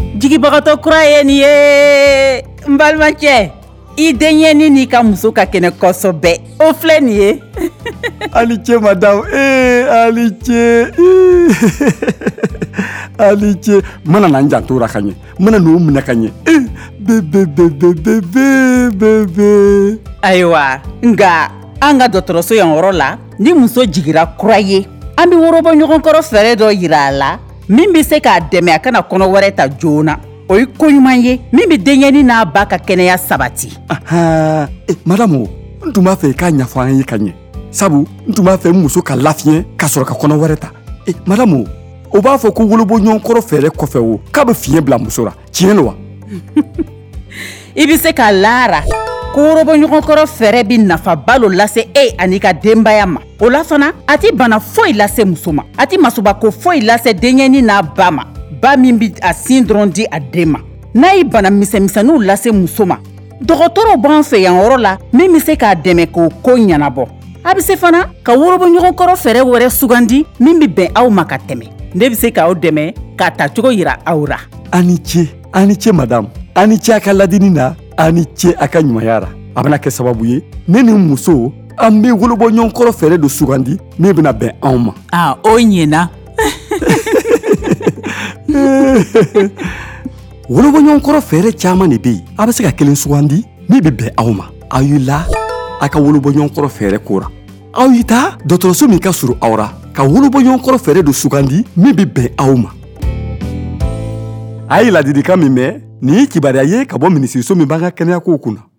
jigibagatɔ kura ye nin ye n balimacɛ. I denkɛnin n'i ka muso ka kɛnɛ kosɛbɛ. O filɛ nin ye. Ali cɛ madame, Ali cɛ. Ali cɛ, mana na n janto la ka ɲɛ, mana n'o minɛ ka ɲɛ. Bebe. Ayiwa, nka an ka dɔgɔtɔrɔso yan yɔrɔ la, ni muso jigira kura ye, an bɛ worobɔ ɲɔgɔn kɔrɔ fɛɛrɛ dɔ yira a la min bɛ se k'a dɛmɛ a kana kɔnɔ wɛrɛ ta joona. O ye ko ɲuman ye min bɛ denkɛnin n'a ba ka kɛnɛya sabati. Madame, n tun b'a fɛ i k'a ɲɛfɔ an ye ka ɲɛ, sabu n tun b'a fɛ n muso ka lafiɲɛ ka sɔrɔ ka kɔnɔ wɛrɛ ta. Madame, o b'a fɔ ko wolobɔ ɲɔgɔn kɔrɔ fɛɛrɛ kɔfɛ o k'a bɛ fiɲɛ bila muso la, tiɲɛ don wa? I bɛ se k'a lara ko worobɔ ɲɔgɔn kɔrɔ fɛɛrɛ bɛ nafaba lo lase e ani ka denbaya ma. O la fana, a tɛ bana foyi lase muso ma, a tɛ masobako foyi lase denkɛnin n'a ba ma. Ba min bɛ a sin dɔrɔn di a den ma. N'a ye bana misɛnmisɛnninw lase muso ma, dɔgɔtɔrɔw b'an fɛ yan yɔrɔ la min bɛ se k'a dɛmɛ k'o ko ɲɛnabɔ. A bɛ se fana ka worobɔ ɲɔgɔn kɔrɔ fɛɛrɛ wɛrɛ sugandi min bɛ bɛn aw ma ka tɛmɛ. Ne bɛ se k'aw dɛmɛ k'a tacogo yira aw la. A ni ce madame, a ni ce a ka ladini na, a ni ce a ka ɲumanya la. A bɛna kɛ sababu ye ne ni n muso an bɛ wolobɔ ɲɔgɔn kɔrɔ fɛɛrɛ dɔ sugandi min bɛna bɛn anw ma. O ɲɛna. wolobɔ ɲɔgɔn kɔrɔ fɛɛrɛ caman de bɛ yen, a bɛ se ka kelen sugandi min bɛ bɛn aw ma. Aw yi la a ka wolobɔ ɲɔgɔn kɔrɔ fɛɛrɛ ko la. Aw yi taa dɔgɔtɔrɔso min ka surun aw la ka wolobɔ ɲɔgɔn kɔrɔ fɛɛrɛ dɔ sugandi min bɛ bɛn aw ma. A ye ladilikan min mɛn, nin ye kibaruya ye ka bɔ minisiriso min b'an ka kɛnɛya kow kunna.